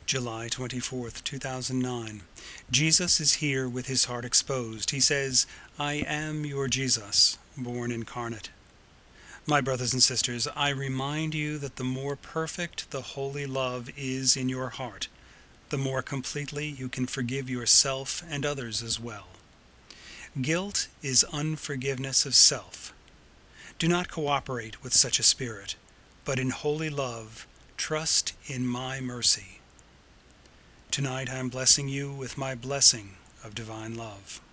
July 24th, 2009. Jesus is here with his heart exposed. He says, "I am your Jesus, born incarnate." My brothers and sisters, I remind you that the more perfect the holy love is in your heart, the more completely you can forgive yourself and others as well. Guilt is unforgiveness of self. Do not cooperate with such a spirit, but in holy love, trust in my mercy. Tonight I am blessing you with my blessing of divine love.